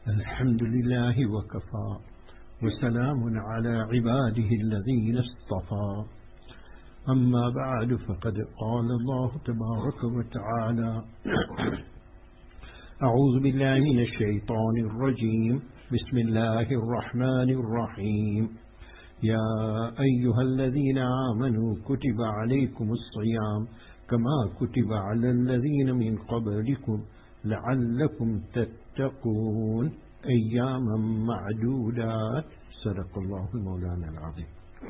الحمد لله وكفى وسلام على عباده الذين اصطفى أما بعد فقد قال الله تبارك وتعالى أعوذ بالله من الشيطان الرجيم بسم الله الرحمن الرحيم يا أيها الذين آمنوا كتب عليكم الصيام كما كتب على الذين من قبلكم لعلكم تتقون أياما معدودات صدق الله المولانا العظيم.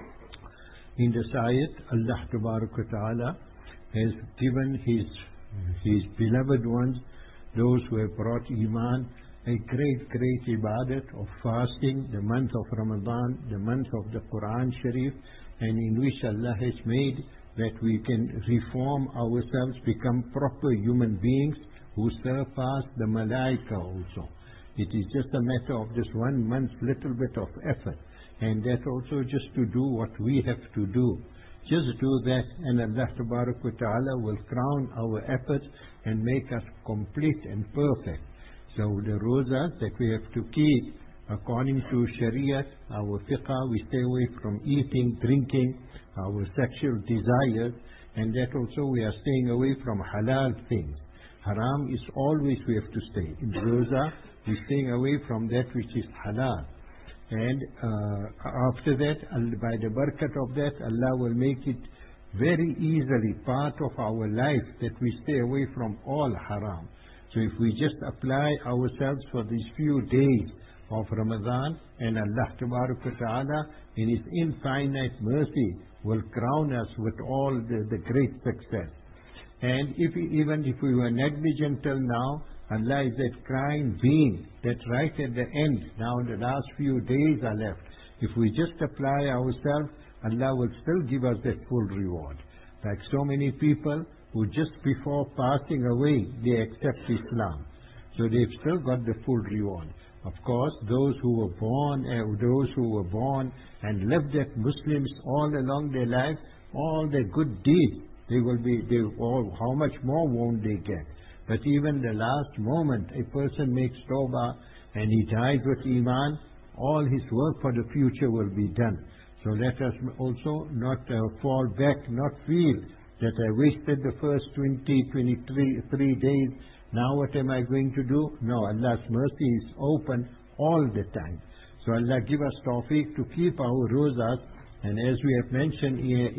In this ayat, Allah Tabarak wa Ta'ala has given His beloved ones, those who have brought Iman, a great ibadat of fasting, the month of Ramadan, the month of the Quran Sharif, and in which Allah has made that we can reform ourselves, become proper human beings who surpass the Malaika also. It is just a matter of just 1 month's little bit of effort, and that also just to do what we have to do. Just do that, and Allah Tabarak wa Ta'ala will crown our efforts and make us complete and perfect. So the rozas that we have to keep according to Shariat, our fiqh, we stay away from eating, drinking, our sexual desires, and that also we are staying away from halal things. Haram is always we have to stay. In roza, we are staying away from that which is halal. And after that, by the barakat of that, Allah will make it very easily part of our life that we stay away from all haram. So if we just apply ourselves for these few days of Ramadan, and Allah Tabarak wa Ta'ala in His infinite mercy will crown us with all the great success. And even if we were negligent till now, Allah is that crying being that right at the end, now the last few days are left. If we just apply ourselves, Allah will still give us that full reward. Like so many people who just before passing away, they accept Islam. So they've still got the full reward. Of course, those who were born and lived as Muslims all along their life, all their good deeds, how much more won't they get? But even the last moment, a person makes tawbah and he dies with Iman, all his work for the future will be done. So let us also not fall back, not feel that I wasted the first 23 days, now what am I going to do? No, Allah's mercy is open all the time. So Allah give us tawfiq to keep our rozas, and as we have mentioned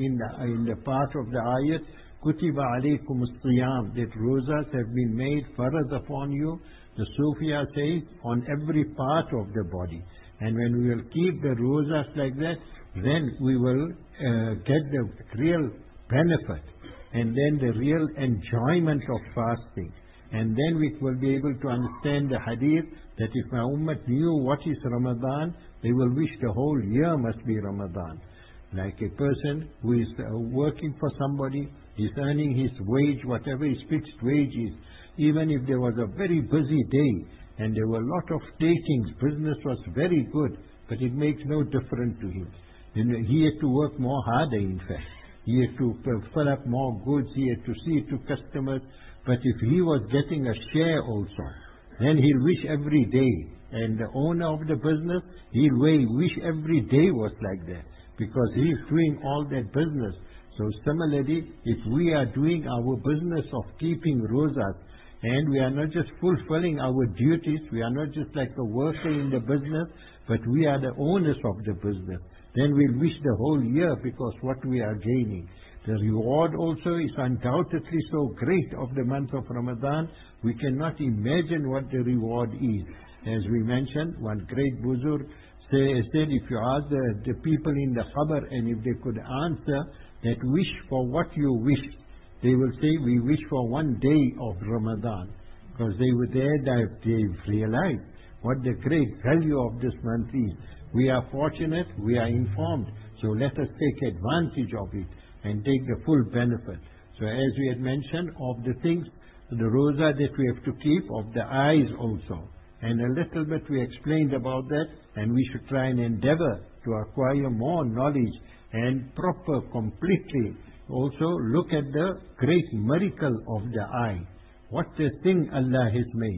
in the part of the ayat, Kutiba alaykum as-siyam, that rozas have been made farad upon you, the Sufia says, on every part of the body. And when we will keep the rozas like that, then we will get the real benefit, and then the real enjoyment of fasting. And then we will be able to understand the hadith that if my ummah knew what is Ramadan, they will wish the whole year must be Ramadan. Like a person who is working for somebody, is earning his wage, whatever his fixed wage is. Even if there was a very busy day and there were a lot of takings, business was very good, but it makes no difference to him. He had to work more harder, in fact. He had to fill up more goods, he had to see to customers. But if he was getting a share also, then he'll wish every day. And the owner of the business, he'll wish every day was like that, because he's doing all that business. So similarly, if we are doing our business of keeping rozas, and we are not just fulfilling our duties, we are not just like a worker in the business, but we are the owners of the business, then we'll wish the whole year, because what we are gaining. The reward also is undoubtedly so great of the month of Ramadan, we cannot imagine what the reward is. As we mentioned, one great Buzurg said, if you ask the people in the Khabar, and if they could answer that wish for what you wish, they will say, we wish for 1 day of Ramadan. Because they were there, they've realized what the great value of this month is. We are fortunate, we are informed, so let us take advantage of it and take the full benefit. So as we had mentioned, of the things, the roza that we have to keep, of the eyes also. And a little bit we explained about that, and we should try and endeavor to acquire more knowledge and completely also look at the great miracle of the eye. What a thing Allah has made.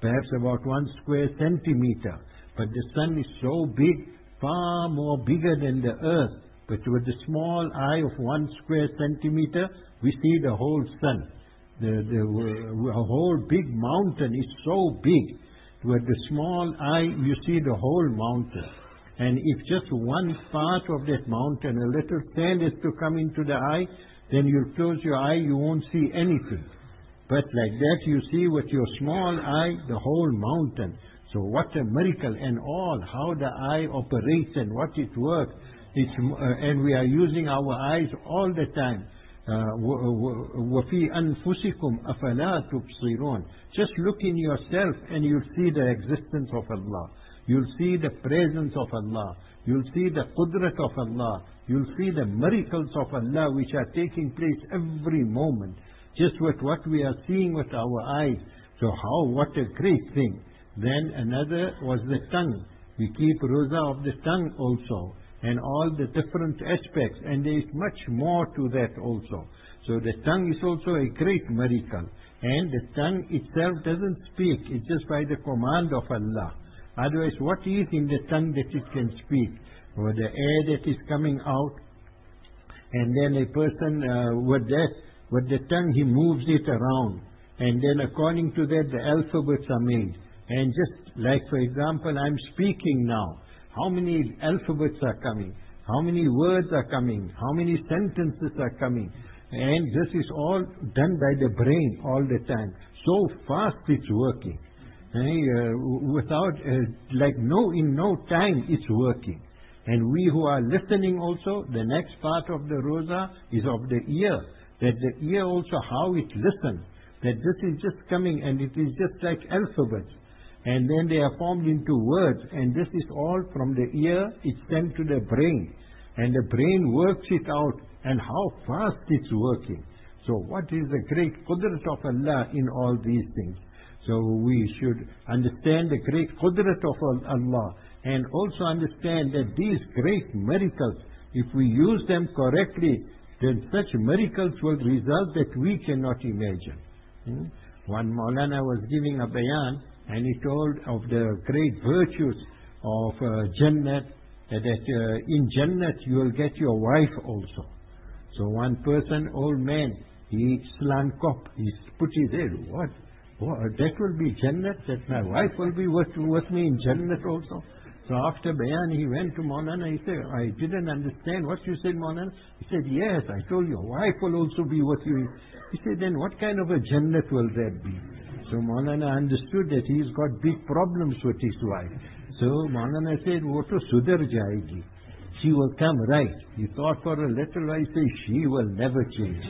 perhaps about 1 square centimeter. But the sun is so big, far more bigger than the earth. But with the small eye of 1 square centimeter, we see the whole sun. The whole big mountain is so big. With the small eye, you see the whole mountain. And if just one part of that mountain, a little sand is to come into the eye, then you'll close your eye, you won't see anything. But like that, you see with your small eye, the whole mountain. So what a miracle, and all, how the eye operates and what it works. And we are using our eyes all the time. وَفِي أَنفُسِكُمْ أَفَلَا تُبْصِرُونَ. Just look in yourself and you'll see the existence of Allah. You'll see the presence of Allah. You'll see the qudrat of Allah. You'll see the miracles of Allah which are taking place every moment. Just with what we are seeing with our eyes. So what a great thing. Then another was the tongue. We keep roza of the tongue also. And all the different aspects. And there is much more to that also. So the tongue is also a great miracle. And the tongue itself doesn't speak. It's just by the command of Allah. Otherwise, what is in the tongue that it can speak? Or the air that is coming out. And then a person with the tongue, he moves it around. And then according to that, the alphabets are made. And just like, for example, I'm speaking now. How many alphabets are coming? How many words are coming? How many sentences are coming? And this is all done by the brain all the time. So fast it's working. Without, in no time it's working. And we who are listening also, the next part of the roza is of the ear. That the ear also, how it listens. That this is just coming and it is just like alphabets. And then they are formed into words. And this is all from the ear, it's sent to the brain. And the brain works it out. And how fast it's working. So what is the great qudrat of Allah in all these things? So we should understand the great qudrat of Allah. And also understand that these great miracles, if we use them correctly, then such miracles will result that we cannot imagine. One Maulana was giving a bayan, and he told of the great virtues of Jannat, that in Jannat you will get your wife also. So one person, old man, he slan kop, he put his head, what? That will be Jannat, that my wife will be with me in Jannat also. So after bayan, he went to Maulana, he said, I didn't understand what you said, Maulana. He said, yes, I told you, your wife will also be with you. He said, then what kind of a Jannat will that be? So Maulana understood that he's got big problems with his wife. So Maulana said, wo to sudhar jayegi. She will come right. He thought for a little while, he said, she will never change.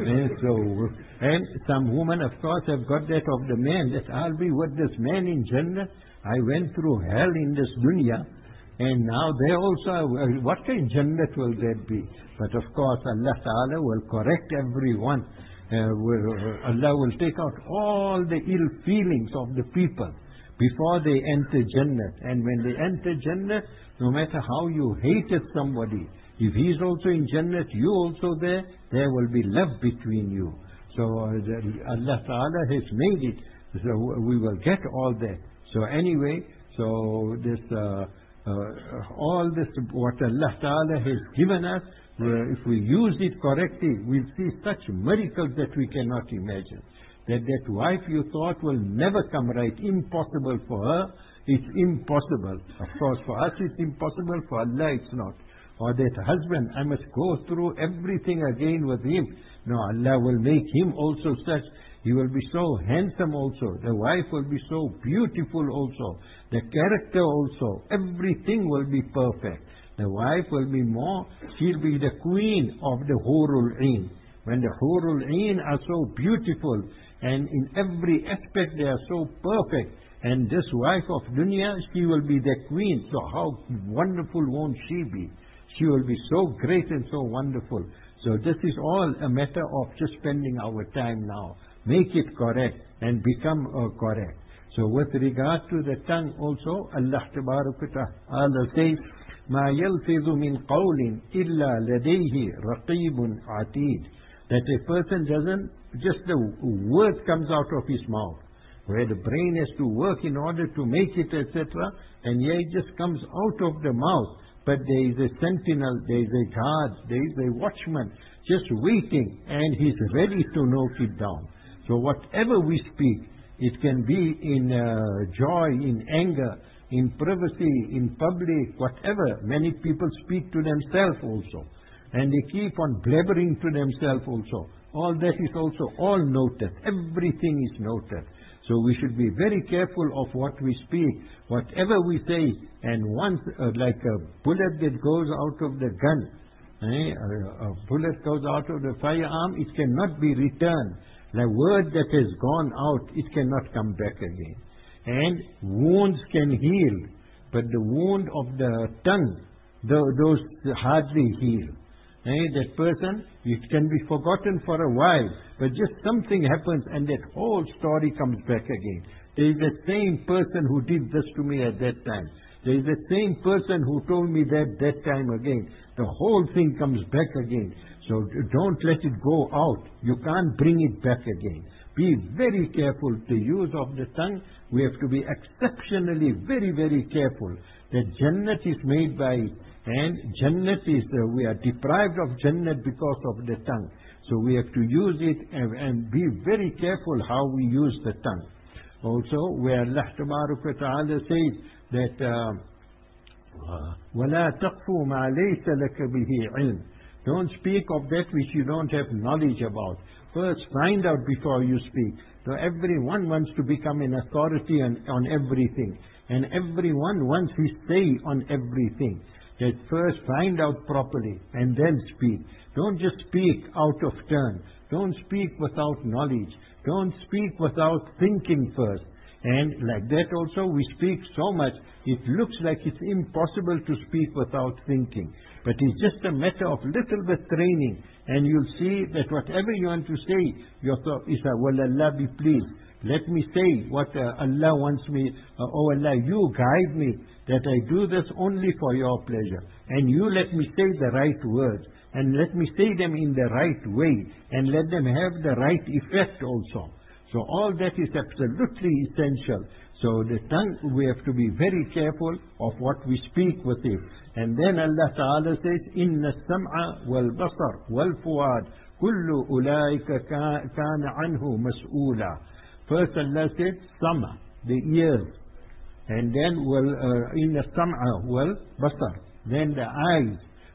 And some women, of course, have got that of the man, that I'll be with this man in Jannah. I went through hell in this dunya, and now they also, what kind of Jannat will that be? But of course, Allah Ta'ala will correct everyone. Allah will take out all the ill feelings of the people before they enter Jannah. And when they enter Jannah, no matter how you hated somebody, if he's also in Jannah, you also there will be love between you. So Allah Ta'ala has made it, so we will get all that. So anyway, so this all this what Allah Ta'ala has given us, if we use it correctly, we'll see such miracles that we cannot imagine. That wife you thought will never come right, impossible for her, it's impossible. Of course, for us it's impossible, for Allah it's not. Or that husband, I must go through everything again with him. No, Allah will make him also such. He will be so handsome also. The wife will be so beautiful also. The character also. Everything will be perfect. The wife will be she'll be the queen of the Hurul Ain. When the Hurul Ain are so beautiful, and in every aspect they are so perfect, and this wife of dunya, she will be the queen. So how wonderful won't she be? She will be so great and so wonderful. So this is all a matter of just spending our time now. Make it correct and become correct. So with regard to the tongue also, Allah Ta'ala says, مَا يَلْفِظُ مِنْ قَوْلٍ إِلَّا لَدَيْهِ رَقِيبٌ عَتِيدٌ. That a person doesn't, just the word comes out of his mouth. where the brain has to work in order to make it, etc. And here it just comes out of the mouth. But there is a sentinel, there is a guard, there is a watchman just waiting, and he's ready to knock it down. So whatever we speak, it can be in joy, in anger, in privacy, in public, whatever. Many people speak to themselves also. And they keep on blabbering to themselves also. All that is also all noted. Everything is noted. So we should be very careful of what we speak, whatever we say. And once, like a bullet that goes out of the gun, a bullet goes out of the firearm, it cannot be returned. The word that has gone out, it cannot come back again. And wounds can heal, but the wound of the tongue, those hardly heal. That person, it can be forgotten for a while, but just something happens and that whole story comes back again. There is the same person who did this to me at that time. There is the same person who told me that time again. The whole thing comes back again. So don't let it go out. You can't bring it back again. Be very careful. The use of the tongue, we have to be exceptionally very, very careful. That Jannat is made by it. And Jannat is, we are deprived of Jannat because of the tongue. So we have to use it and be very careful how we use the tongue. Also, where Allah Ta'ala says that, وَلَا تَقْفُ مَا لَيْسَ لَكَ بِهِ عِلْمٍ. Don't speak of that which you don't have knowledge about. First, find out before you speak. So everyone wants to become an authority on everything. And everyone wants his say on everything. That first find out properly and then speak. Don't just speak out of turn. Don't speak without knowledge. Don't speak without thinking first. And like that also we speak so much, it looks like it's impossible to speak without thinking. But it's just a matter of little bit training. And you'll see that whatever you want to say, your thought is, will Allah be pleased. Let me say what Allah wants me. Oh Allah, you guide me that I do this only for your pleasure. And you let me say the right words. And let me say them in the right way. And let them have the right effect also. So all that is absolutely essential. So the tongue, we have to be very careful of what we speak with it. And then Allah Ta'ala says, إِنَّ السَّمْعَ وَالْبَصَرَ وَالْفُؤَادَ كُلُّ أُولَٰئِكَ كَانَ عَنْهُ مَسْئُولًا. First Allah said, Sama, the ears. And then, in the Sam'a, Basar. Then the eyes.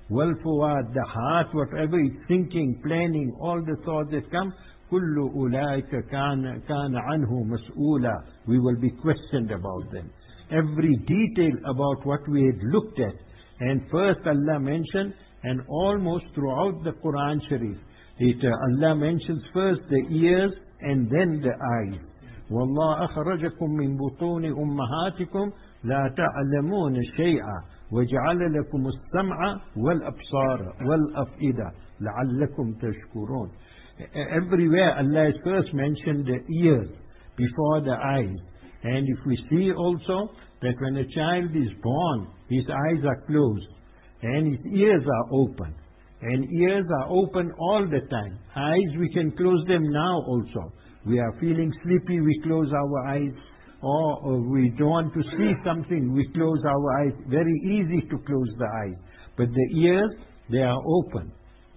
Fuad, the heart, whatever it's thinking, planning, all the thoughts that come. Kullu ulaika kana anhu mas'oola. We will be questioned about them. Every detail about what we had looked at. And first Allah mentioned, and almost throughout the Quran Sharif, Allah mentions first the ears and then the eyes. وَاللَّهُ أَخْرَجَكُم مِّن بُطُونِ أُمَّهَاتِكُمْ لَا تَعْلَمُونَ شَيْئًا وَجَعَلَ لَكُمُ السَّمْعَ وَالْأَبْصَارَ وَالْأَفْئِدَةَ لَعَلَّكُمْ تَشْكُرُونَ. Everywhere Allah has first mentioned the ears before the eyes. And if we see also that when a child is born, his eyes are closed and his ears are open. And ears are open all the time. Eyes, we can close them now also. We are feeling sleepy, we close our eyes. Or we don't want to see something, we close our eyes. Very easy to close the eyes. But the ears, they are open.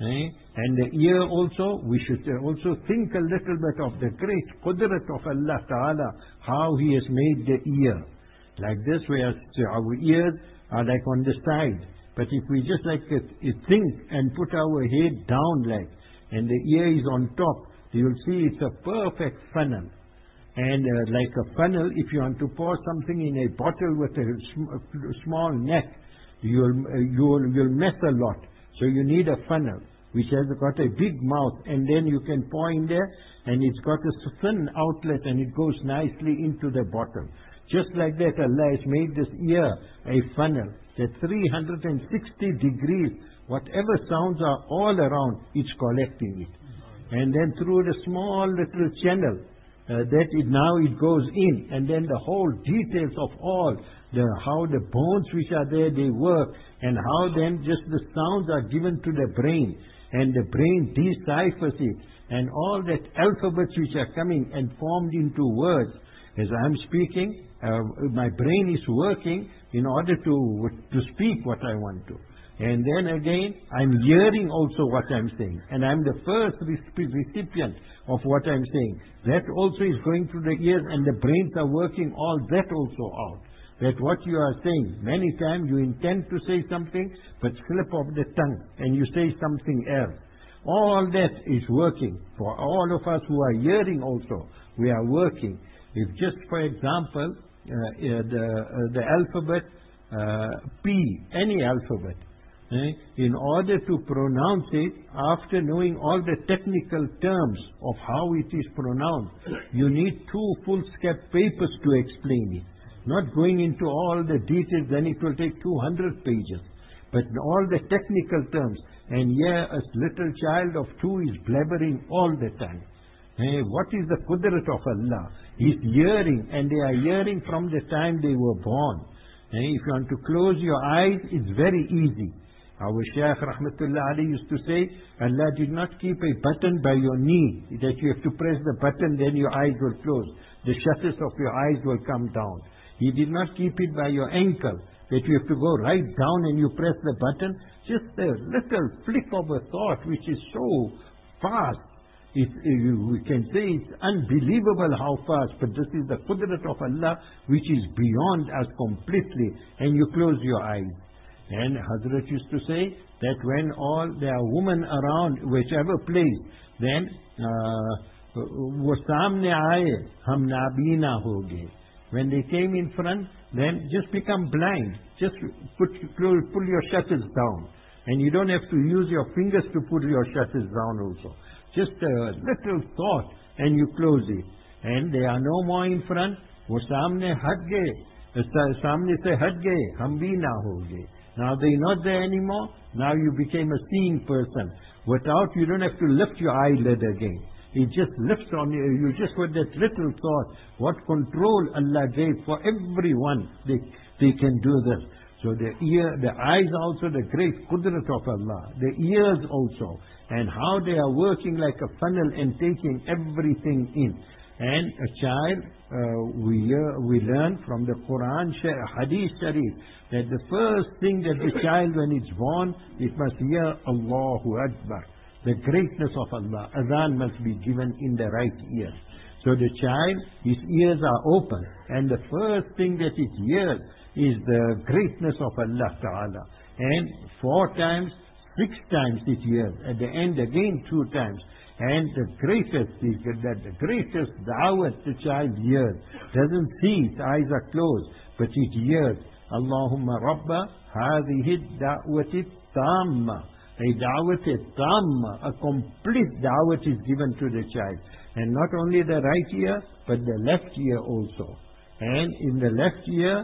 And the ear also, we should also think a little bit of the great qudrat of Allah Ta'ala, how He has made the ear. Like this, where our ears are like on the side. But if we just like think and put our head down like, and the ear is on top, you'll see it's a perfect funnel. And like a funnel, if you want to pour something in a bottle with a small neck, you'll mess a lot. So you need a funnel which has got a big mouth, and then you can pour in there, and it's got a thin outlet, and it goes nicely into the bottle. Just like that, Allah has made this ear a funnel. At 360 degrees, whatever sounds are all around, it's collecting it. And then through the small little channel, now it goes in, and then the whole details of all, how the bones which are there, they work, and how then just the sounds are given to the brain, and the brain deciphers it, and all that alphabets which are coming and formed into words, As I'm speaking, my brain is working in order to speak what I want to. And then again, I'm hearing also what I'm saying. And I'm the first recipient of what I'm saying. That also is going through the ears, and the brains are working all that also out. That what you are saying, many times you intend to say something, but slip of the tongue, and you say something else. All that is working. For all of us who are hearing also, we are working. If just for example, the alphabet P, any alphabet, in order to pronounce it, after knowing all the technical terms of how it is pronounced, you need 2 full-scap papers to explain it. Not going into all the details, then it will take 200 pages. But all the technical terms, and here a little child of 2 is blabbering all the time. What is the qudrat of Allah? He's hearing, and they are hearing from the time they were born. If you want to close your eyes, it's very easy. Our Shaykh Rahmatullah Ali used to say, Allah did not keep a button by your knee, that you have to press the button, then your eyes will close. The shutters of your eyes will come down. He did not keep it by your ankle, that you have to go right down and you press the button. Just a little flick of a thought, which is so fast. We can say it's unbelievable how fast, but this is the qudrat of Allah, which is beyond us completely, and you close your eyes. And Hazrat used to say that when there are women around, whichever place, then wo samne aaye, hum nabina hoge. When they came in front, then just become blind. Just pull your shutters down. And you don't have to use your fingers to pull your shutters down also. Just a little thought, and you close it. And they are no more in front. Wo samne hat gaye. Samne se hat gaye, hum bhi na hoge. Now they're not there anymore. Now you became a seeing person. Without, you don't have to lift your eyelid again. It just lifts on you. You just with that little thought, what control Allah gave for everyone. They can do this. So the eyes also, the great qudrat of Allah. The ears also. And how they are working like a funnel and taking everything in. And a child, we learn from the Quran, Hadith Sharif, that the first thing that the child, when it's born, it must hear Allahu Akbar. The greatness of Allah. Adhan must be given in the right ear. So the child, his ears are open. And the first thing that it hears is the greatness of Allah Ta'ala. And 4 times, 6 times it hears. At the end again 2 times. And the greatest da'wat the child hears. Doesn't see, its eyes are closed, but it hears. Allahumma Rabba hadhihi da'wati tamma. A da'wat tamma, a complete da'wat is given to the child. And not only the right ear, but the left ear also. And in the left ear,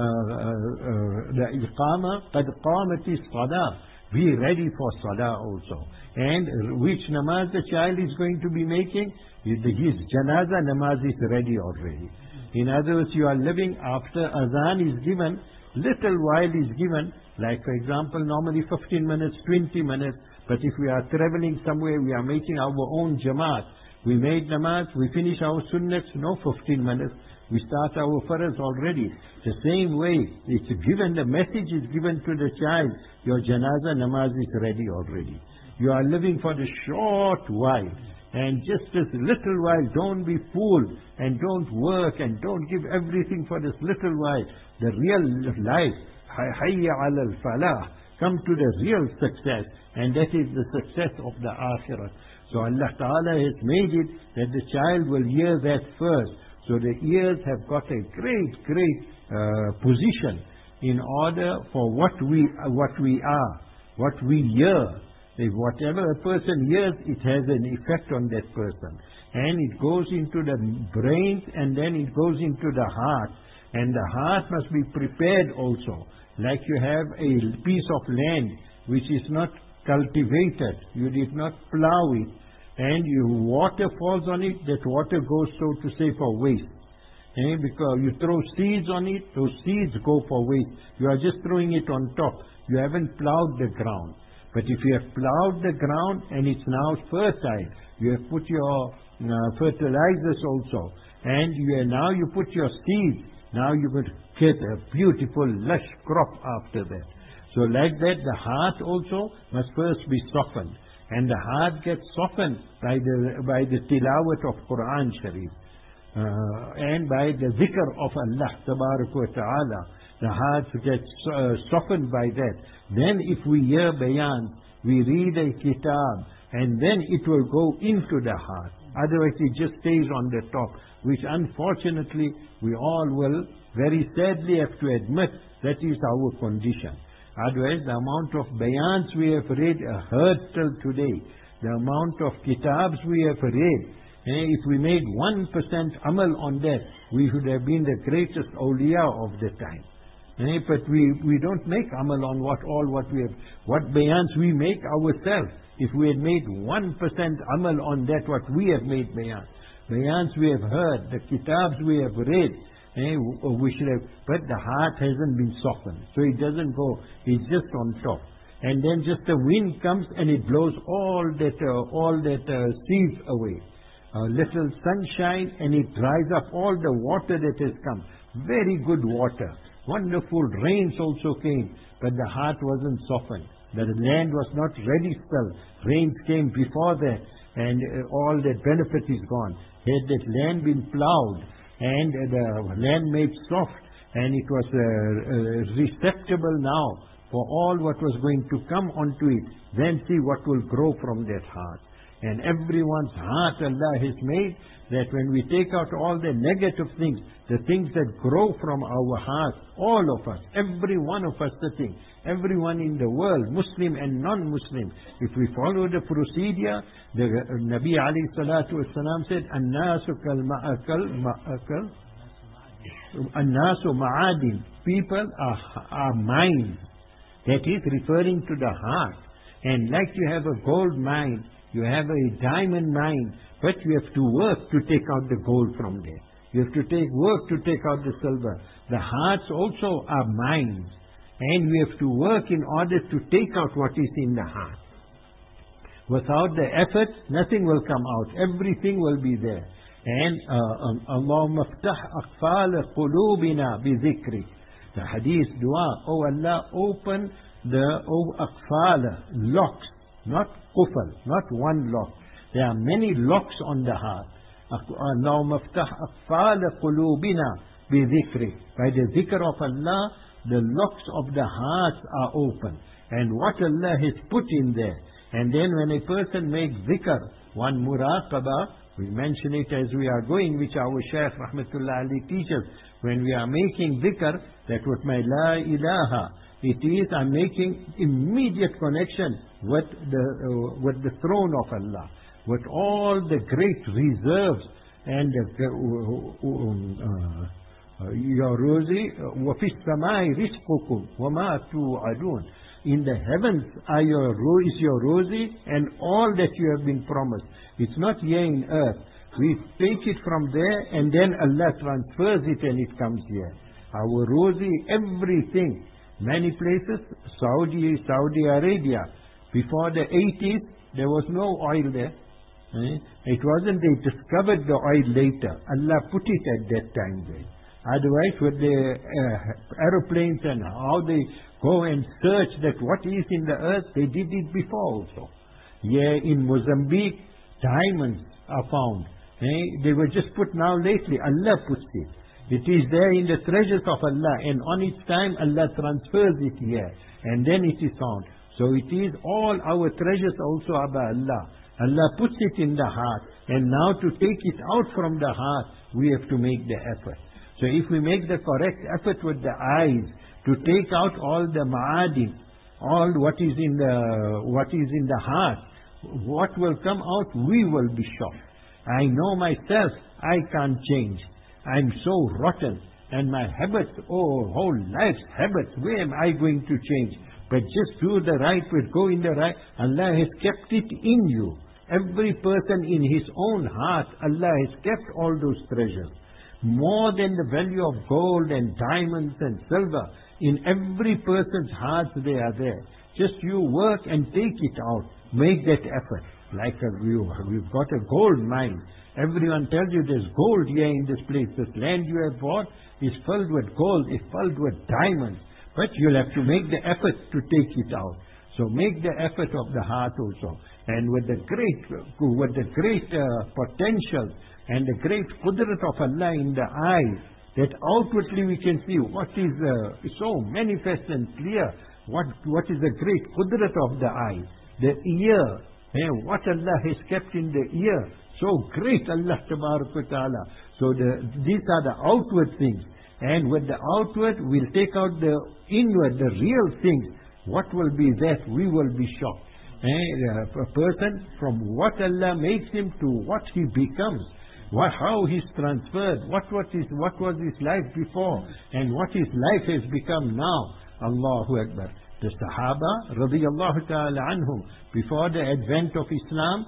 the iqama, qad qamati salah. Be ready for salah also. And which namaz the child is going to be making? His janaza namaz is ready already. In other words, you are living after azan is given, little while is given, like for example, normally 15 minutes, 20 minutes, but if we are traveling somewhere, we are making our own jamaat. We made namaz, we finish our sunnats, no 15 minutes. We start our faraz already. The same way, it's given, the message is given to the child, your janaza namaz is ready already. You are living for the short while. And just this little while, don't be fooled and don't work and don't give everything for this little while. The real life, hayya ala al-falah, come to the real success, and that is the success of the akhirah. So Allah Ta'ala has made it that the child will hear that first. So the ears have got a great position in order for what we are, what we hear. If whatever a person hears, it has an effect on that person. And it goes into the brains, and then it goes into the heart. And the heart must be prepared also. Like you have a piece of land which is not cultivated. You did not plow it. And water falls on it, that water goes, so to say, for waste. Because you throw seeds on it, those seeds go for waste. You are just throwing it on top. You haven't plowed the ground. But if you have plowed the ground and it's now fertile, you have put your fertilizers also. And now you put your seeds. Now you will get a beautiful, lush crop after that. So like that, the heart also must first be softened. And the heart gets softened by the tilawat of Quran Sharif. And by the zikr of Allah Tabarak wa Ta'ala. The heart gets softened by that. Then if we hear bayan, we read a kitab, and then it will go into the heart. Otherwise it just stays on the top, which unfortunately we all will very sadly have to admit that is our condition. Otherwise the amount of bayans we have read, heard till today, the amount of kitabs we have read, if we made 1% amal on that, we should have been the greatest awliya of the time. But we don't make amal on what bayans we make ourselves. If we had made 1% amal on that, what we have made bayans. Bayans we have heard, the kitabs we have read, we should have, but the heart hasn't been softened. So it doesn't go, it's just on top. And then just the wind comes and it blows all that seeds away. A little sunshine and it dries up all the water that has come. Very good water. Wonderful rains also came, but the heart wasn't softened. The land was not ready still. Rains came before that, and all that benefit is gone. Had that land been plowed, and the land made soft, and it was receptible now for all what was going to come onto it, then see what will grow from that heart. And everyone's heart Allah has made that when we take out all the negative things, the things that grow from our heart, all of us, every one of us, everyone in the world, Muslim and non-Muslim, if we follow the procedure, the Nabi alayhi salatu wasalam said, An-nasu ma'adin, people are mines. That is referring to the heart. And like you have a gold mine, you have a diamond mine, but you have to work to take out the gold from there. You have to work to take out the silver. The hearts also are mines. And we have to work in order to take out what is in the heart. Without the effort, nothing will come out. Everything will be there. And Allahumma ftah aqfal qulubina bi dhikri. The hadith dua, oh Allah, open the aqfal, locks, not kufal, not one lock. There are many locks on the heart. Allahumma ftah aqfal qulubina bi dhikri. By the dhikr of Allah, the locks of the heart are open. And what Allah has put in there. And then when a person makes dhikr, one muraqabah, we mention it as we are going, which our Shaykh Rahmatullah Ali teaches. When we are making dhikr, that what my la ilaha, it is, I'm making immediate connection with the throne of Allah, with all the great reserves and your rosy, وَفِي السَّمَاءِ رِزْقُكُمْ وَمَا تُوعَدُونَ. In the heavens is your rosy and all that you have been promised. It's not here in earth. We take it from there and then Allah transfers it and it comes here. Our rosy, everything. Many places, Saudi Arabia, before the 80s, there was no oil there. It wasn't they discovered the oil later. Allah put it at that time there. Otherwise, with the aeroplanes and how they go and search that what is in the earth, they did it before also. Here in Mozambique, diamonds are found. They were just put now lately. Allah puts it. It is there in the treasures of Allah, and on its time Allah transfers it here, and then it is found. So it is all our treasures also are by Allah. Allah puts it in the heart, and now to take it out from the heart, we have to make the effort. So if we make the correct effort with the eyes to take out all the ma'adin, all what is in the heart, what will come out, we will be shocked. I know myself, I can't change. I'm so rotten, and my habits, whole life's habits, where am I going to change? But just do the right way, go in the right. Allah has kept it in you. Every person in his own heart, Allah has kept all those treasures. More than the value of gold and diamonds and silver. In every person's heart they are there. Just you work and take it out. Make that effort. Like we've got a gold mine. Everyone tells you there's gold here in this place. This land you have bought is filled with gold, is filled with diamonds. But you'll have to make the effort to take it out. So make the effort of the heart also. And with the great potential and the great qudrat of Allah in the eye, that outwardly we can see what is so manifest and clear, what is the great qudrat of the eye. The ear, what Allah has kept in the ear, so great Allah Ta'ala. So these are the outward things. And with the outward, we'll take out the inward, the real things. What will be that? We will be shocked. A person, from what Allah makes him to what he becomes, how he's transferred, what was his life before, and what his life has become now. Allahu Akbar. The Sahaba, radiyallahu ta'ala anhum, before the advent of Islam,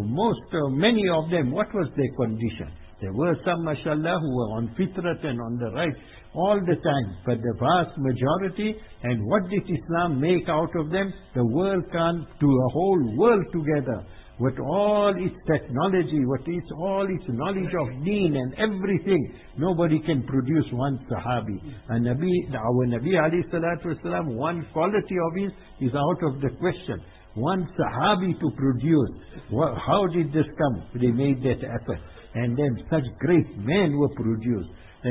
many of them, what was their condition? There were some, mashallah, who were on fitrat and on the right all the time. But the vast majority, and what did Islam make out of them? The world can't do a whole world together with all its technology, with all its knowledge of deen and everything. Nobody can produce one Sahabi. And our Nabi alayhi salatu wasalam, one quality of his is out of the question. One Sahabi to produce. How did this come? They made that effort. And then such great men were produced.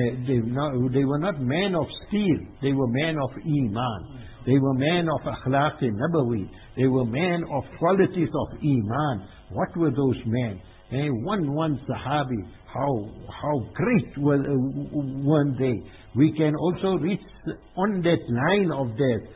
They were not men of steel. They were men of Iman. They were men of akhlaq nabawi. They were men of qualities of Iman. What were those men? One Sahabi. How great weren't they? We can also reach on that line of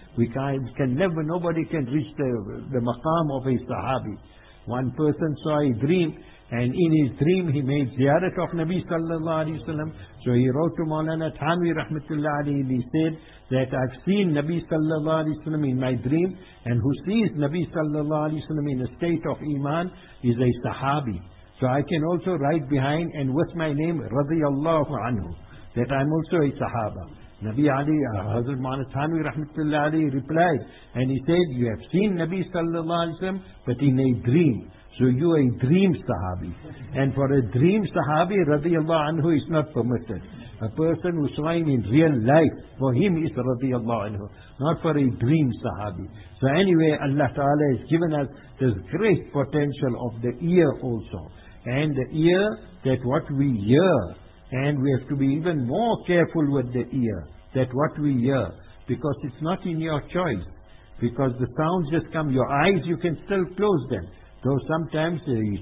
death. Nobody can reach the maqam of a Sahabi. One person saw a dream, and in his dream he made ziyarat of Nabi sallallahu alaihi wasallam. So he wrote to Maulana Thanwi rahmatullah alayhi, and he said that I've seen Nabi sallallahu alaihi wasallam in my dream, and who sees Nabi sallallahu alaihi wasallam in a state of Iman is a Sahabi. So I can also write behind and with my name radiyallahu anhu, that I'm also a Sahaba. Nabi Ali, Hazrat Maulana Thanwi rahmatullah alayhi replied, and he said, you have seen Nabi sallallahu alaihi wasallam, but in a dream. So you are a dream Sahabi. And for a dream Sahabi, radiyallahu anhu, is not permitted. A person who saw him in real life, for him is radiyallahu anhu, not for a dream Sahabi. So anyway, Allah Ta'ala has given us this great potential of the ear also. And the ear, that what we hear, and we have to be even more careful with the ear, that what we hear, because it's not in your choice. Because the sounds just come, your eyes, you can still close them. Though sometimes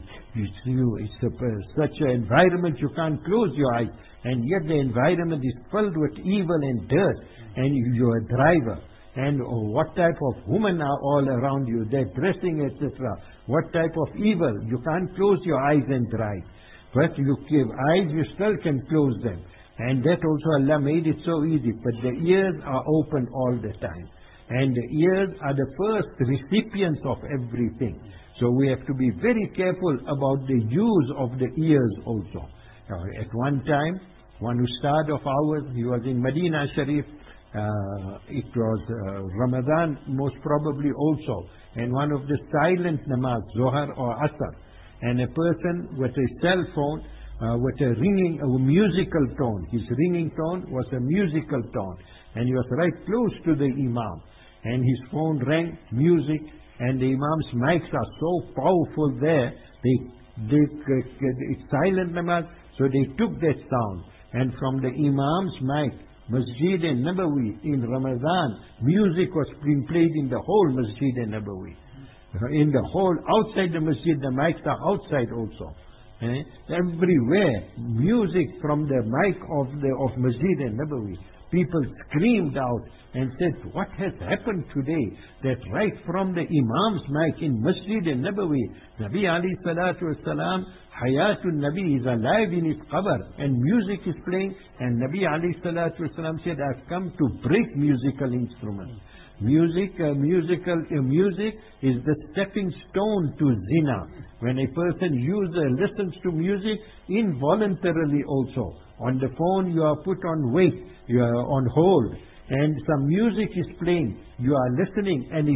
it's such an environment you can't close your eyes, and yet the environment is filled with evil and dirt, and you're a driver. And what type of women are all around you, their dressing, etc. What type of evil, you can't close your eyes and drive. But you give eyes, you still can close them. And that also Allah made it so easy. But the ears are open all the time. And the ears are the first recipients of everything. So we have to be very careful about the use of the ears also. At one time, one ustad of ours, he was in Medina Sharif. It was Ramadan most probably also. And one of the silent namaz, Zohar or Asr. And a person with a cell phone, with a musical tone. His ringing tone was a musical tone. And he was right close to the Imam. And his phone rang, music, and the Imam's mics are so powerful there, it's silent namaz, so they took that sound. And from the Imam's mic, Masjid Nabawi, in Ramadan, music was being played in the whole Masjid Nabawi. In the whole, outside the Masjid, the mics are outside also. Everywhere, music from the mic of Masjid Nabawi. People screamed out and said, what has happened today? That right from the Imam's mic in Masjid Nabawi, Nabi alayhi salatu wasalam, Hayatun Nabi is alive in his qabr, and music is playing, and Nabi alayhi salatu wasalam said, I've come to break musical instruments. Music is the stepping stone to zina. When a person listens to music involuntarily also. On the phone you are put on wait, you are on hold, and some music is playing, you are listening, and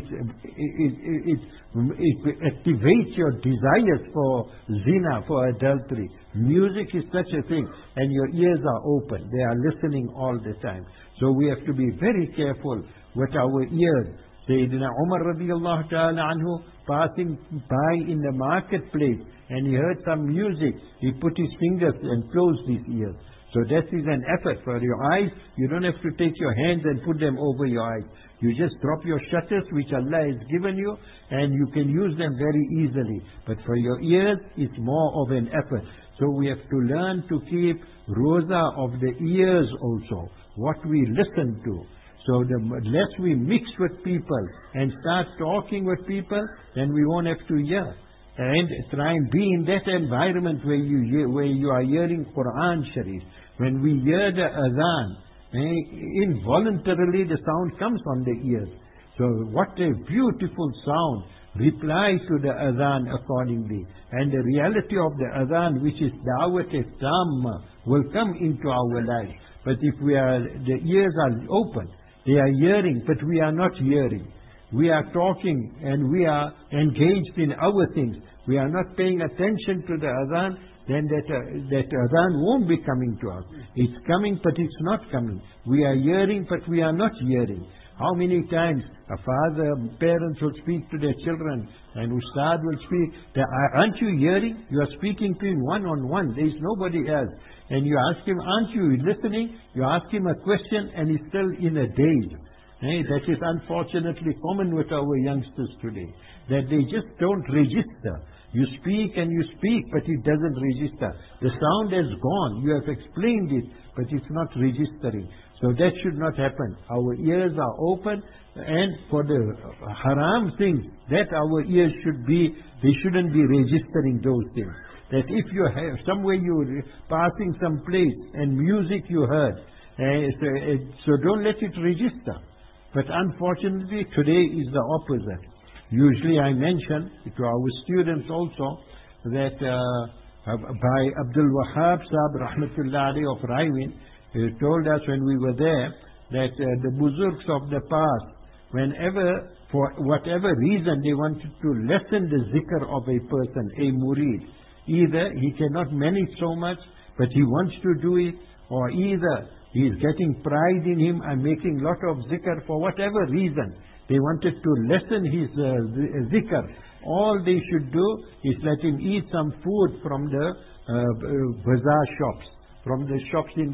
it activates your desires for zina, for adultery. Music is such a thing, and your ears are open. They are listening all the time. So we have to be very careful with our ears. Sayyidina Umar radiallahu ta'ala anhu, passing by in the marketplace, and he heard some music, he put his fingers and closed his ears. So that is an effort for your eyes. You don't have to take your hands and put them over your eyes. You just drop your shutters which Allah has given you, and you can use them very easily. But for your ears, it's more of an effort. So we have to learn to keep roza of the ears also, what we listen to. So the less we mix with people and start talking with people, then we won't have to hear. And try and be in that environment where you are hearing Quran Sharif. When we hear the adhan, involuntarily the sound comes on the ears. So what a beautiful sound. Reply to the adhan accordingly. And the reality of the adhan, which is da'wat tamma, will come into our life. But if the ears are open, they are hearing, but we are not hearing. We are talking and we are engaged in our things. We are not paying attention to the adhan, then that adhan won't be coming to us. It's coming, but it's not coming. We are hearing, but we are not hearing. How many times parents will speak to their children, and Ustad will speak, aren't you hearing? You are speaking to him one-on-one. There is nobody else. And you ask him, aren't you listening? You ask him a question, and he's still in a daze. That is unfortunately common with our youngsters today, that they just don't register. You speak and you speak, but it doesn't register. The sound has gone. You have explained it, but it's not registering. So that should not happen. Our ears are open, and for the haram things, that our ears they shouldn't be registering those things. That if you have somewhere you're passing some place and music you heard, so don't let it register. But unfortunately, today is the opposite. Usually I mention to our students also that by Abdul Wahab Sahib Rahmatullah Alayhi of Raiwin, he told us when we were there that the Buzurgs of the past, whenever, for whatever reason, they wanted to lessen the zikr of a person, a murid, either he cannot manage so much, but he wants to do it, or either he is getting pride in him and making lot of zikr for whatever reason. They wanted to lessen his zikr. All they should do is let him eat some food from the bazaar shops, from the shops in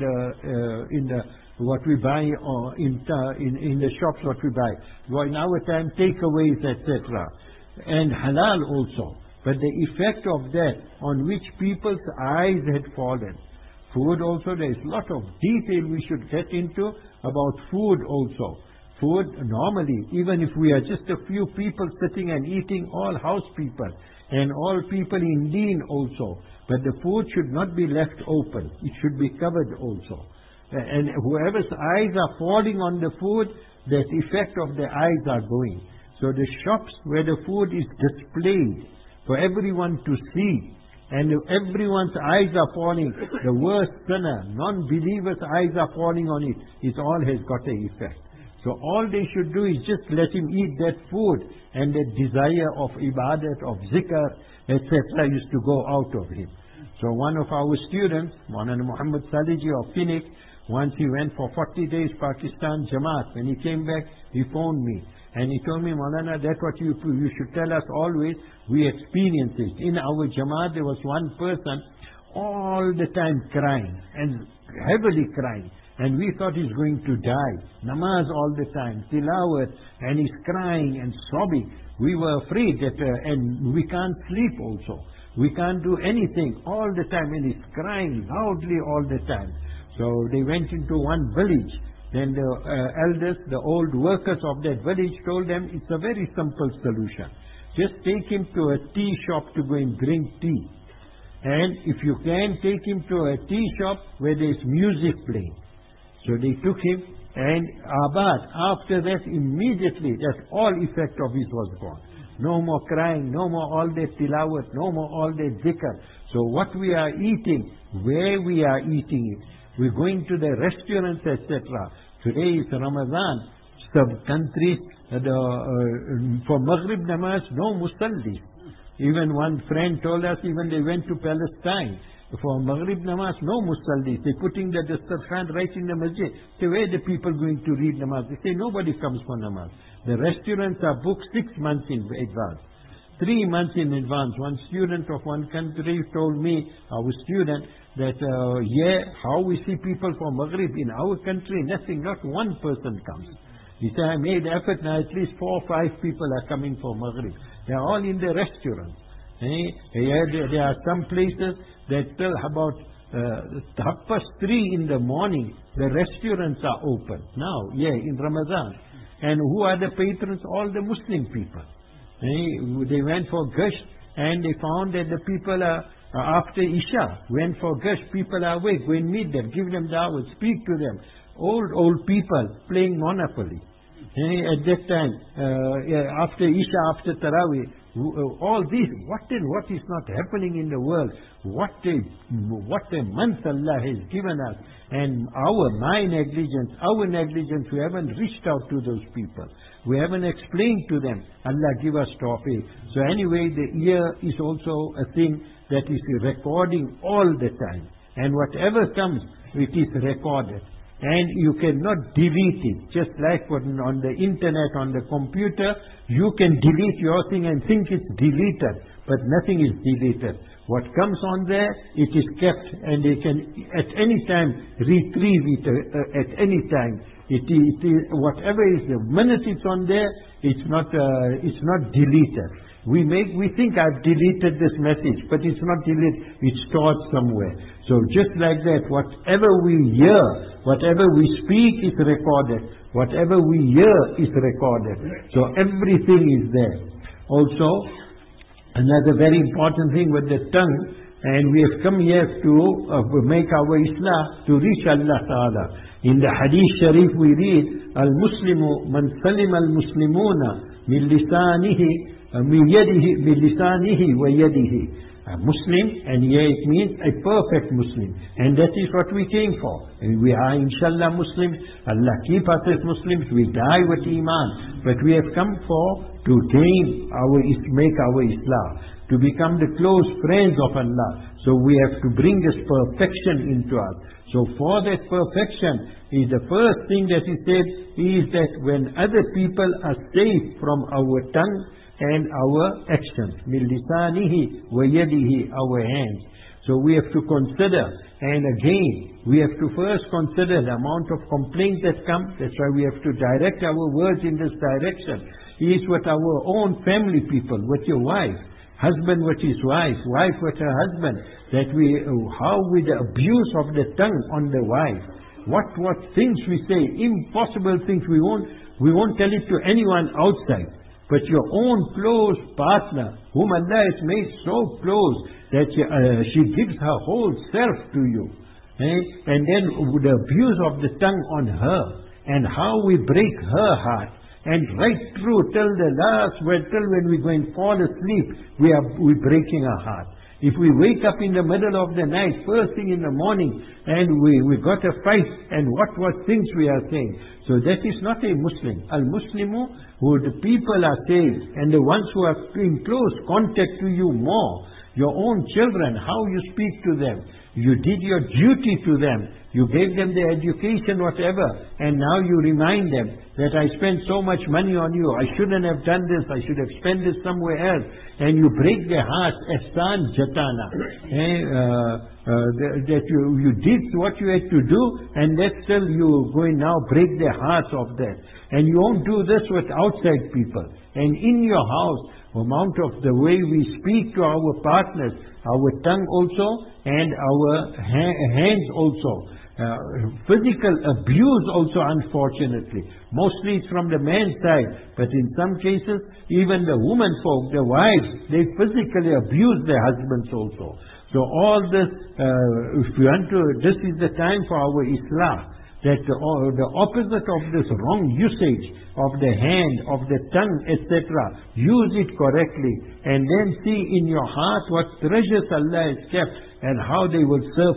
the what we buy, or in the shops what we buy. Well, in our time, takeaways, etc. And halal also. But the effect of that on which people's eyes had fallen. Food also, there is a lot of detail we should get into about food also. Food, normally, even if we are just a few people sitting and eating, all house people, and all people in deen also. But the food should not be left open. It should be covered also. And whoever's eyes are falling on the food, that effect of the eyes are going. So the shops where the food is displayed for everyone to see, and everyone's eyes are falling, the worst sinner, non-believer's eyes are falling on it, it all has got an effect. So all they should do is just let him eat that food, and that desire of ibadat, of zikr, etc. used to go out of him. So one of our students, Maulana Muhammad Saliji of Phoenix, once he went for 40 days Pakistan Jamaat. When he came back, he phoned me. And he told me, Maulana, that's what you should tell us always. We experienced it. In our Jamaat, there was one person all the time crying, and heavily crying. And we thought he's going to die. Namaz all the time, tilawat, and he's crying and sobbing. We were afraid that, and we can't sleep also. We can't do anything all the time, and he's crying loudly all the time. So they went into one village. Then the elders, the old workers of that village told them, it's a very simple solution. Just take him to a tea shop to go and drink tea. And if you can, take him to a tea shop where there's music playing. So they took him, and Abad, after that, immediately, that all effect of it was gone. No more crying, no more all that tilawat, no more all that zikr. So what we are eating, where we are eating it, we're going to the restaurants, etc. Today is Ramadan. Some countries, for Maghrib namaz, no musalli. Even one friend told us, even they went to Palestine. For Maghrib namaz, no musalli. They're putting the dastarkhan right in the masjid. So where the people going to read namaz? They say nobody comes for namaz. The restaurants are booked 6 months in advance. 3 months in advance. One student of one country told me, our student, that how we see people for Maghrib in our country, nothing, not one person comes. He said, I made effort now, at least 4 or 5 people are coming for Maghrib. They are all in the restaurants. There are some places that till about 3:30 in the morning, the restaurants are open. Now, in Ramadan. And who are the patrons? All the Muslim people. They went for Gasht and they found that the people are, after Isha, went for Gasht, people are awake, go and meet them, give them dawah, speak to them. Old people playing Monopoly. At that time, after Isha, after Taraweeh, all this, what is not happening in the world? What a month Allah has given us. And my negligence, we haven't reached out to those people. We haven't explained to them. Allah give us tawfiq. So anyway, the ear is also a thing that is recording all the time. And whatever comes, it is recorded. And you cannot delete it. Just like on the internet, on the computer, you can delete your thing and think it's deleted, but nothing is deleted. What comes on there, it is kept, and they can at any time retrieve it at any time. It is whatever is the minute it's on there, it's not deleted. We think I've deleted this message, but it's not deleted. It's stored somewhere. So just like that, whatever we hear, whatever we speak is recorded. Whatever we hear is recorded. So everything is there. Also, another very important thing with the tongue, and we have come here to make our Islah, to reach Allah Ta'ala. In the Hadith Sharif we read, Al-Muslimu man salim al-Muslimuna min lisanihi wa yadihi. A Muslim, and here it means a perfect Muslim. And that is what we came for. And we are inshallah Muslims. Allah keep us as Muslims. We die with Iman. But we have come to make our Islam, to become the close friends of Allah. So we have to bring this perfection into us. So for that perfection, is the first thing that he said, is that when other people are safe from our tongue, and our actions, min lisanihi wa yadihi, our hands. So we have to consider, and again, we have to first consider the amount of complaints that come. That's why we have to direct our words in this direction. Is with our own family people, with your wife, husband with his wife, wife with her husband, that how with the abuse of the tongue on the wife, what things we say, impossible things, we won't tell it to anyone outside. But your own close partner, whom Allah has made so close that she gives her whole self to you. And then the abuse of the tongue on her, and how we break her heart. And right through till the last, till when we go and fall asleep, we're breaking her heart. If we wake up in the middle of the night, first thing in the morning, and we got a fight, and what things we are saying. So that is not a Muslim. Al-Muslimu, who the people are saved, and the ones who are in close contact to you more, your own children, how you speak to them. You did your duty to them. You gave them the education, whatever, and now you remind them that I spent so much money on you, I shouldn't have done this, I should have spent this somewhere else. And you break their hearts, ihsan jatana. That you did what you had to do, and that still you going now break their hearts of that. And you won't do this with outside people. And in your house, amount of the way we speak to our partners, our tongue also, and our hands also. Physical abuse also, unfortunately. Mostly it's from the man's side, but in some cases, even the women folk, the wives, they physically abuse their husbands also. So all this, this is the time for our Islah, that the opposite of this wrong usage of the hand, of the tongue, etc. Use it correctly, and then see in your heart what treasures Allah has kept and how they will surface.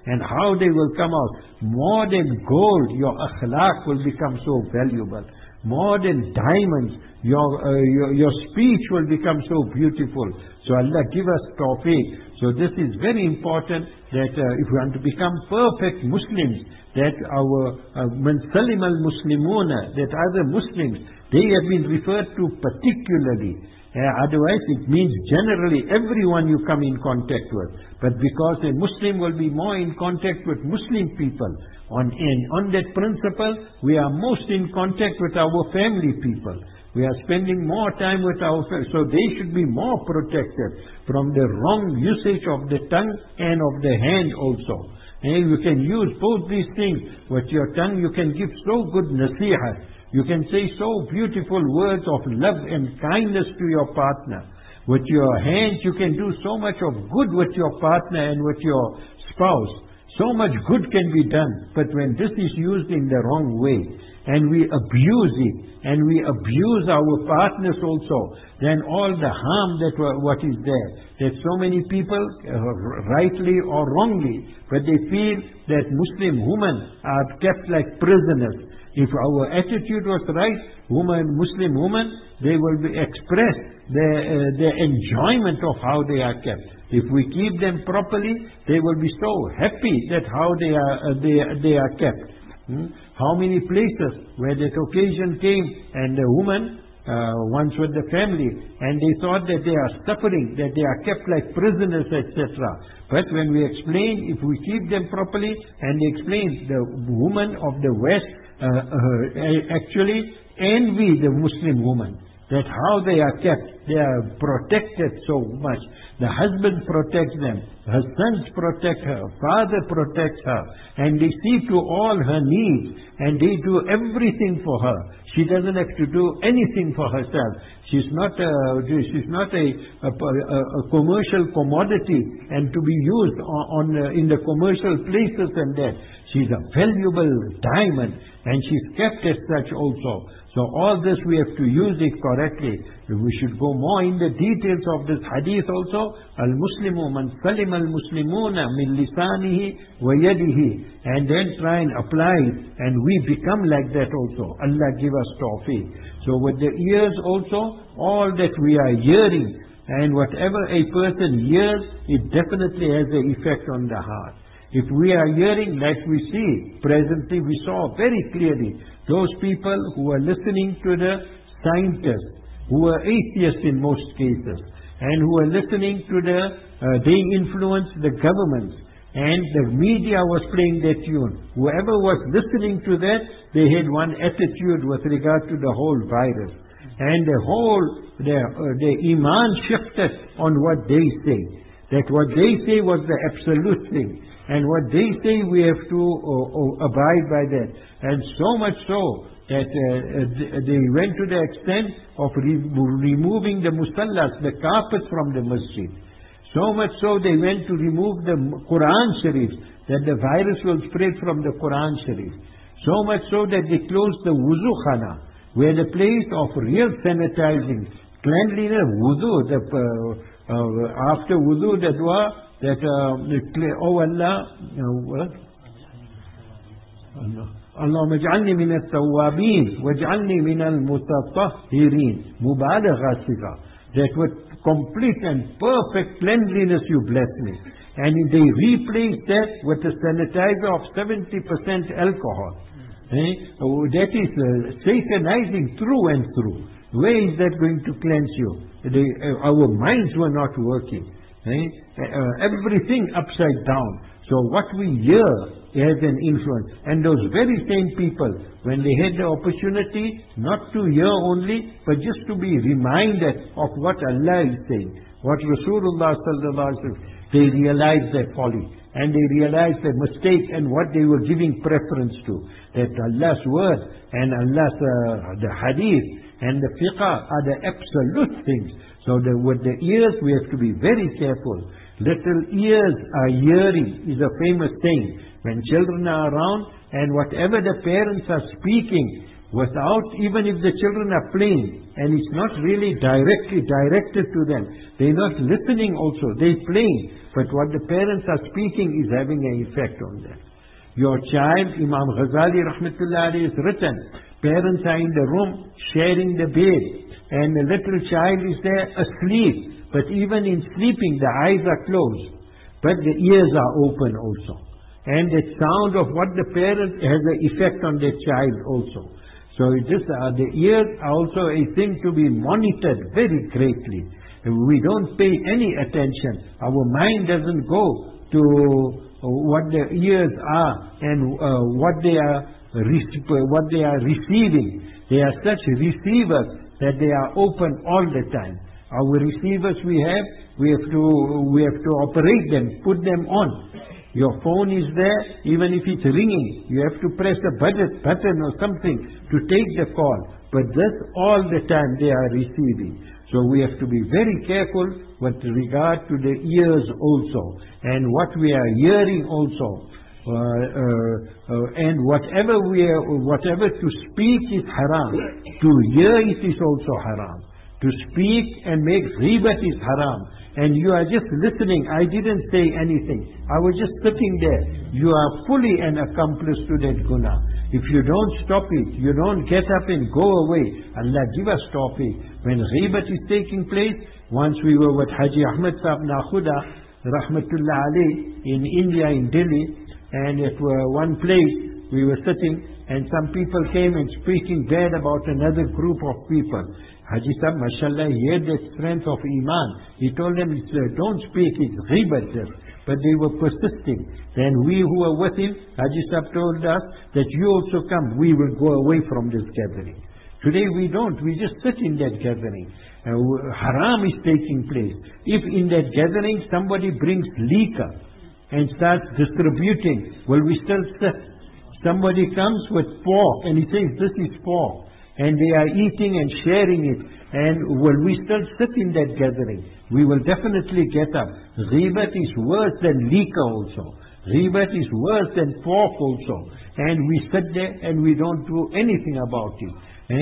and how they will come out. More than gold, your akhlaq will become so valuable. More than diamonds, your speech will become so beautiful. So Allah give us tawfiq. So this is very important, that if we want to become perfect Muslims, that our man salim al-muslimuna, that other Muslims, they have been referred to particularly. Otherwise it means generally everyone you come in contact with. But because a Muslim will be more in contact with Muslim people, on that principle, we are most in contact with our family people. We are spending more time with our family. So they should be more protected from the wrong usage of the tongue and of the hand also. And you can use both these things. With your tongue you can give so good nasihat. You can say so beautiful words of love and kindness to your partner. With your hands you can do so much of good with your partner and with your spouse. So much good can be done. But when this is used in the wrong way, and we abuse it, and we abuse our partners also, then all the harm that what is there, that so many people, rightly or wrongly, but they feel that Muslim women are kept like prisoners. If our attitude was right, Muslim women, they will be express their enjoyment of how they are kept. If we keep them properly, they will be so happy that how they are kept. How many places where that occasion came and the woman once with the family, and they thought that they are suffering, that they are kept like prisoners, etc. But when we explain, if we keep them properly, and they explain, the woman of the West actually envy the Muslim woman, that how they are kept, they are protected so much. The husband protects them, her sons protect her, father protects her, and they see to all her needs, and they do everything for her. She doesn't have to do anything for herself. She's not a commercial commodity and to be used in the commercial places and that. She's a valuable diamond, and she's kept as such also. So all this we have to use it correctly. We should go more in the details of this hadith also. Al-Muslimu man salim al-Muslimuna min lisanihi wa yadihi. And then try and apply it. And we become like that also. Allah give us tawfiq. So with the ears also, all that we are hearing, and whatever a person hears, it definitely has an effect on the heart. If we are hearing, like we see, presently we saw very clearly, those people who are listening to the scientists, who are atheists in most cases, and who are listening to they influence the governments, and the media was playing their tune. Whoever was listening to that, they had one attitude with regard to the whole virus. And the iman shifted on what they say. That what they say was the absolute thing. And what they say, we have to abide by that. And so much so that they went to the extent of removing the musallas, the carpet from the masjid. So much so they went to remove the Quran Sharif, that the virus will spread from the Quran Sharif. So much so that they closed the wuzu khana, where the place of real sanitizing, cleanliness, wuzu, after wuzu, the dua, that oh Allah, Allahumma ij'alni min at-tawwabin waj'alni min al-mutatahhirin. Mubalagha siga, that with complete and perfect cleanliness you bless me. And they replaced that with a sanitizer of 70% alcohol. That is satanizing through and through. Where is that going to cleanse you? Our minds were not working. Everything upside down. So what we hear has an influence. And those very same people, when they had the opportunity not to hear only, but just to be reminded of what Allah is saying, what Rasulullah sallallahu alaihi wasallam, they realized their folly, and they realized their mistake and what they were giving preference to. That Allah's word and Allah's the hadith and the fiqh are the absolute things. So with the ears we have to be very careful. Little ears are hearing is a famous thing. When children are around and whatever the parents are speaking, without, even if the children are playing, and it's not really directly directed to them, they're not listening also, they're playing, but what the parents are speaking is having an effect on them. Your child, Imam Ghazali rahmatullah alayhi has written, parents are in the room sharing the bed, and the little child is there asleep, but even in sleeping the eyes are closed, but the ears are open also. And the sound of what the parent has an effect on the child also. So the ears are also a thing to be monitored very greatly. We don't pay any attention. Our mind doesn't go to what the ears are and what they are receiving. They are such receivers that they are open all the time. Our receivers we have to operate them, put them on. Your phone is there, even if it's ringing, you have to press a button or something to take the call. But this all the time they are receiving. So we have to be very careful with regard to the ears also, and what we are hearing also. And whatever to speak is haram. To hear it is also haram. To speak and make ghibat is haram. And you are just listening. I didn't say anything. I was just sitting there. You are fully an accomplice to that guna. If you don't stop it, you don't get up and go away, Allah give us tawfiq. When ghibat is taking place, once we were with Haji Ahmed Sahib Nakhuda, rahmatullah alayh, in India, in Delhi, and at one place we were sitting, and some people came and speaking bad about another group of people. Haji Sahib, mashallah, he had the strength of Iman. He told them, don't speak, it's ghibat just. But they were persisting. Then we who were with him, Haji Sahib told us that you also come, we will go away from this gathering. Today we don't, we just sit in that gathering. Haram is taking place. If in that gathering somebody brings liquor and starts distributing, will we still sit? Somebody comes with pork and he says this is pork, and they are eating and sharing it, and will we still sit in that gathering? We will definitely get up. Ghibat is worse than liquor also. Ghibat is worse than pork also. And we sit there and we don't do anything about it.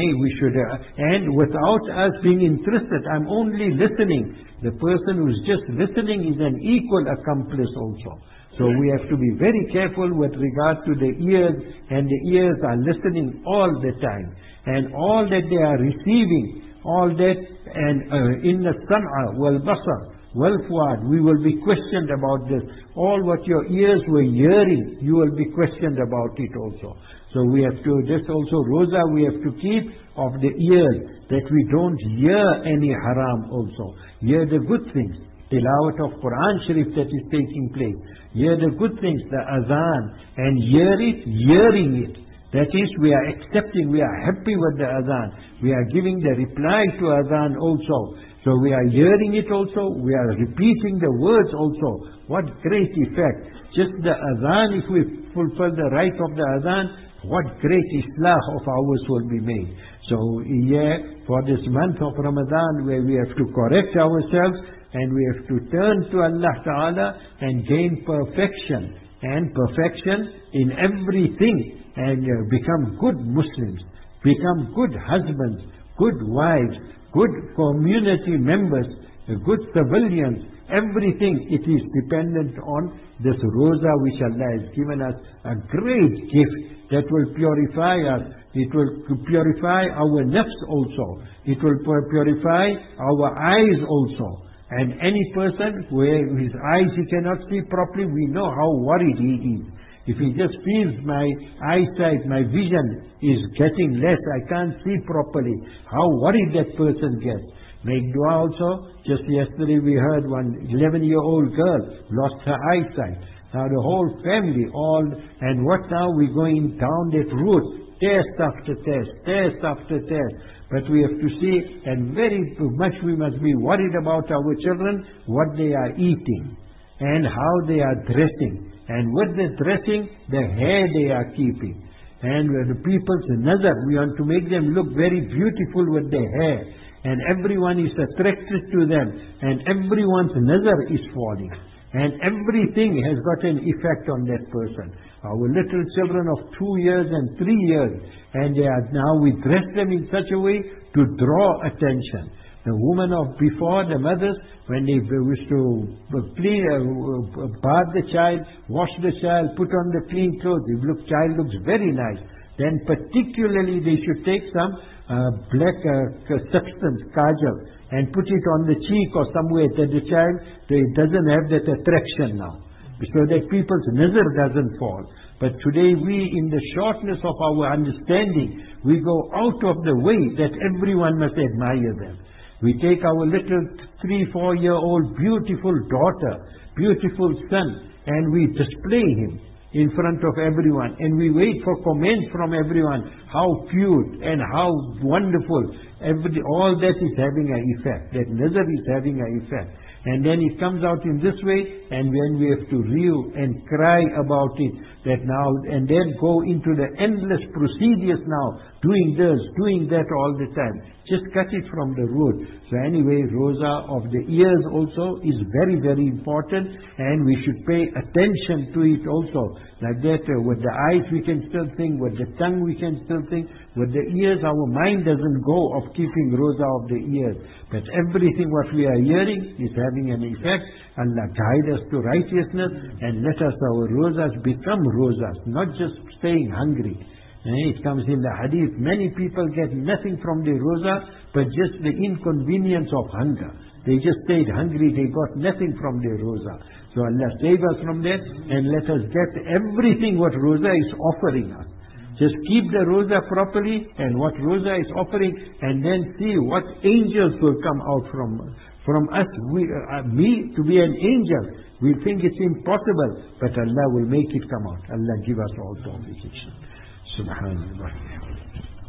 And without us being interested, I'm only listening. The person who's just listening is an equal accomplice also. So we have to be very careful with regard to the ears, and the ears are listening all the time. And all that they are receiving, all that, and in the sam'a wal basar wal fuad, we will be questioned about this. All what your ears were hearing, you will be questioned about it also. So we have to, this also roza we have to keep of the ears, that we don't hear any haram also. Hear the good things, tilawat of Quran Sharif that is taking place. Hear the good things, the azan, and hear it, hearing it. That is, we are accepting, we are happy with the adhan. We are giving the reply to adhan also. So we are hearing it also, we are repeating the words also. What great effect. Just the adhan, if we fulfill the right of the adhan, what great islah of ours will be made. So for this month of Ramadan, where we have to correct ourselves, and we have to turn to Allah Ta'ala and gain perfection. And perfection in everything. And become good Muslims, become good husbands, good wives, good community members, good civilians. Everything, it is dependent on this roza which Allah has given us, a great gift that will purify us. It will purify our nafs also. It will purify our eyes also. And any person where his eyes he cannot see properly, we know how worried he is. If he just feels my eyesight, my vision is getting less, I can't see properly, how worried that person gets. Make dua also. Just yesterday we heard one 11-year-old girl lost her eyesight. Now the whole family, and what now? We're going down that route, test after test, test after test. But we have to see, and very much we must be worried about our children, what they are eating, and how they are dressing. And with the dressing, the hair they are keeping. And the people's nazar, we want to make them look very beautiful with their hair. And everyone is attracted to them. And everyone's nazar is falling. And everything has got an effect on that person. our little children of 2 years and 3 years, and now we dress them in such a way to draw attention. The women of before, the mothers, when they used to bath the child, wash the child, put on the clean clothes, the child looks very nice. Then particularly they should take some black substance, kajal, and put it on the cheek or somewhere that the child doesn't have that attraction now, so that people's nazar doesn't fall. But today we, in the shortness of our understanding, we go out of the way that everyone must admire them. We take our little 3-4-year-old beautiful daughter, beautiful son, and we display him in front of everyone, and we wait for comments from everyone, how cute and how wonderful. All that is having an effect. That nazar is having an effect. And then it comes out in this way, and when we have to reel and cry about it, that now, and then go into the endless procedures now, doing this, doing that all the time. Just cut it from the root. So anyway, roza of the ears also is very, very important, and we should pay attention to it also. Like that, with the eyes we can still think, with the tongue we can still think, with the ears our mind doesn't go of keeping roza of the ears. But everything what we are hearing is having an effect. Allah guide us to righteousness, and let us, our rozas, become rozas, not just staying hungry. It comes in the hadith, many people get nothing from the roza, but just the inconvenience of hunger. They just stayed hungry, they got nothing from the roza. So Allah save us from that, and let us get everything what roza is offering us. Just keep the roza properly, and what roza is offering, and then see what angels will come out from us. Me to be an angel, we think it's impossible, but Allah will make it come out. Allah give us all tawfiq. Subhanallah.